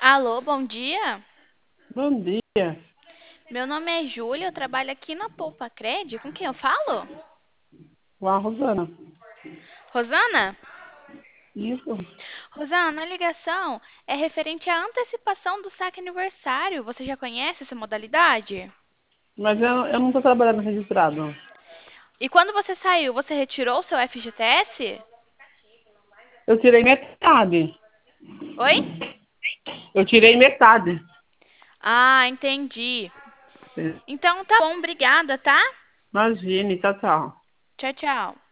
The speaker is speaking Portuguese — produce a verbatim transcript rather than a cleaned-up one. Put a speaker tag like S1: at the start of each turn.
S1: Alô, bom dia.
S2: Bom dia.
S1: Meu nome é Júlia, eu trabalho aqui na Poupa Cred. Com quem eu falo?
S2: Com a Rosana.
S1: Rosana?
S2: Isso.
S1: Rosana, a ligação é referente à antecipação do saque aniversário. Você já conhece essa modalidade?
S2: Mas eu, eu não estou trabalhando registrado.
S1: E quando você saiu, você retirou o seu F G T S?
S2: Eu tirei metade.
S1: Oi?
S2: Eu tirei metade.
S1: Ah, entendi. Então tá bom, obrigada, tá?
S2: Imagine, tchau, tchau.
S1: Tchau, tchau.